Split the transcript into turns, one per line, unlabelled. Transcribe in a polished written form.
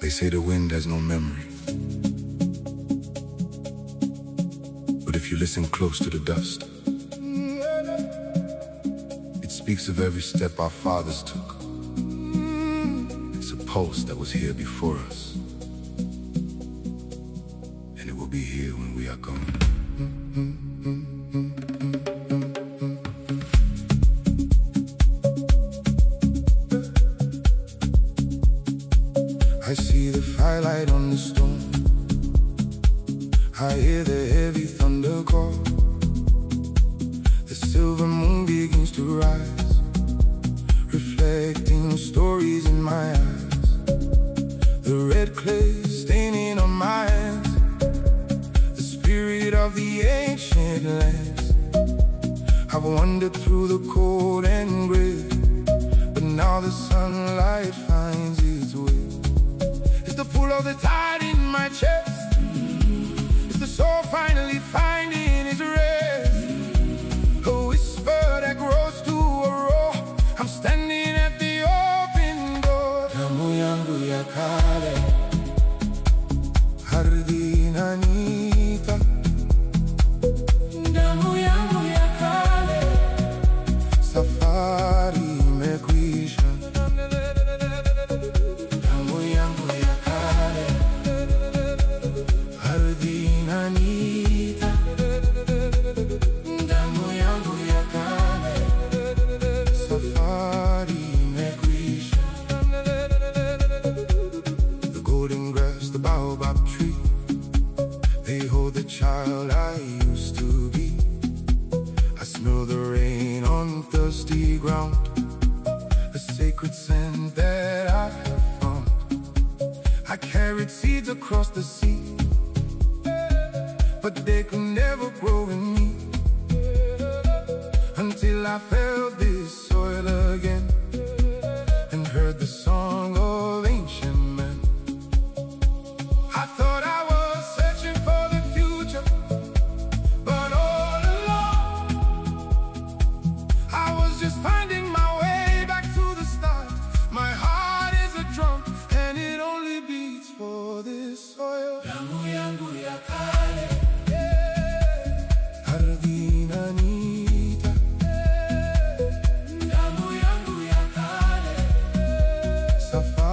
They say the wind has no memory, but if you listen close to the dust, it speaks of every step our fathers took. It's a pulse that was here before us, and it will be here when we are gone. I see the firelight on the storm. I hear the heavy thunder call. The silver moon begins to rise, reflecting stories in my eyes. The red clay staining on my hands, the spirit of the ancient lands. I've wandered through the cold and gray, but now the sunlight finds its way. It's the pull of the tide in my chest, it's the soul finally finding its rest. A whisper that grows to a roar. I'm standing at the open door. Damu yangu ya kale, ardhi inaniita. Damu yangu ya kale, safari imekwisha. Damu yangu ya kale, ardhi inaniita. Damu yangu ya kale, safari imekwisha. The golden grass, the baobab tree, they hold the child I used to be. I smell the rain on thirsty ground, a sacred scent that I have found. I carried seeds across the sea, but they could never grow in me, until I felt this soil again and heard the song of ancient men. I thought I was searching for the future, but all along I was just finding my way back to the start. My heart is a drum and it only beats for this soil. Damu yangu ya kale, ardhi inaniita. Damu yangu ya kale, safari